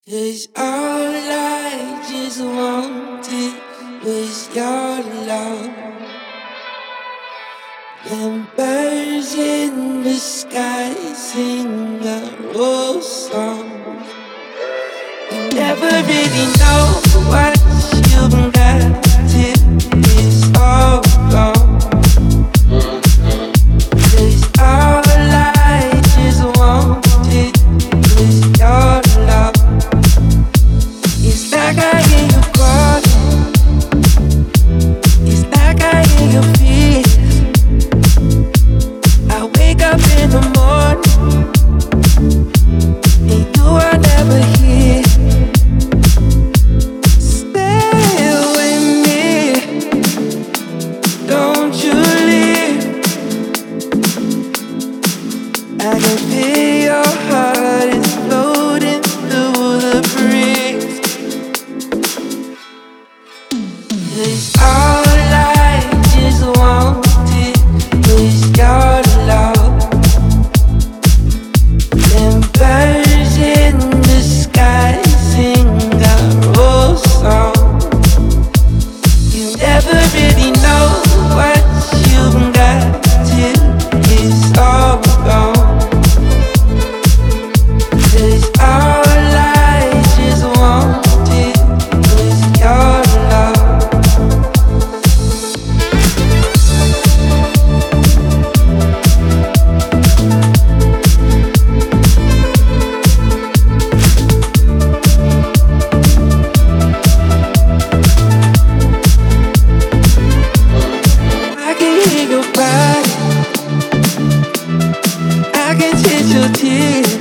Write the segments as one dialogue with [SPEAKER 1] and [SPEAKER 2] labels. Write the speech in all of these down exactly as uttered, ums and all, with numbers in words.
[SPEAKER 1] 'Cause all I just wanted was your love. And birds in the sky sing a rose song. You never really know what you've got till it's all gone. 'Cause all I just wanted was your love. It's like I hear you calling. It's like I hear your fears. I wake up in the morning and you are never here. Stay with me, don't you leave. I can feel your heart is floating through the breeze. 'Cause all I just wanted was your love. And birds in the sky sing a rose song. You never really know what you've got till it's all gone. 'Cause all I just wanted was your love. I can hear your body, I can taste your tears.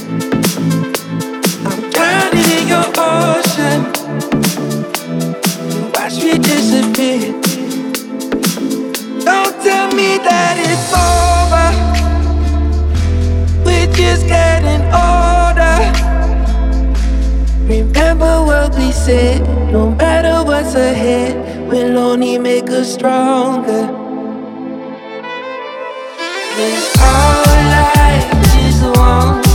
[SPEAKER 1] I'm drowning in your ocean. You watch me disappear. Don't tell me that it's over. We're just getting older. Remember what we said. No matter what's ahead, we'll only make us stronger. 'Cause all I just want